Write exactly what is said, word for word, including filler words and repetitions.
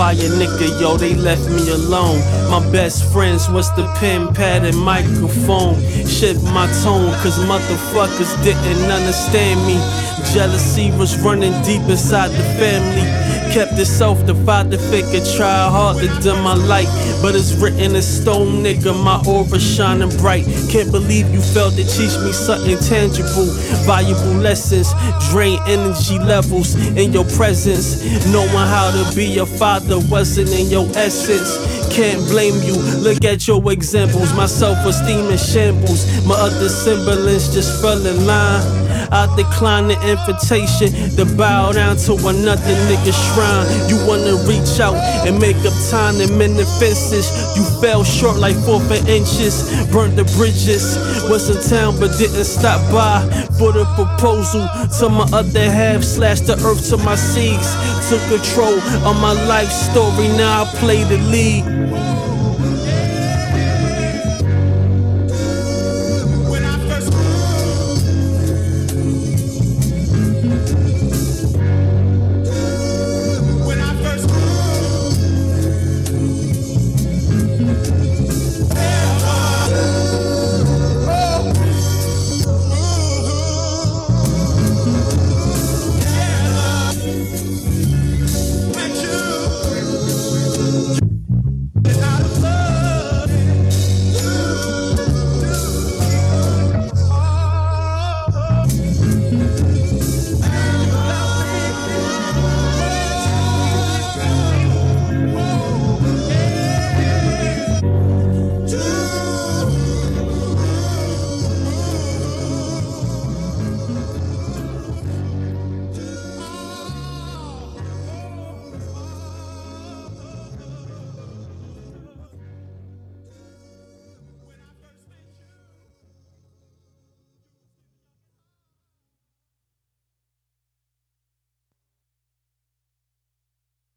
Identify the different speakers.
Speaker 1: fire nigga, yo, they left me alone. My best friends was the pen, pad, and microphone. Shift my tone, cause motherfuckers didn't understand me. Jealousy was running deep inside the family. Kept it self, the father figure, try hard to dim my light. But it's written in stone, nigga, my aura shining bright. Can't believe you failed to teach me something tangible. Valuable lessons, drain energy levels in your presence. Knowing how to be a father wasn't in your essence. Can't blame you, look at your examples. My self-esteem in shambles. My other semblance just fell in line. I decline the invitation to bow down to another nigga's shrine. You wanna reach out and make up time to mend the fences. You fell short like four for inches. Burnt the bridges. Was in town but didn't stop by for the proposal to my other half. Slashed the earth to my seeds. Took control of my life story, now I play the lead.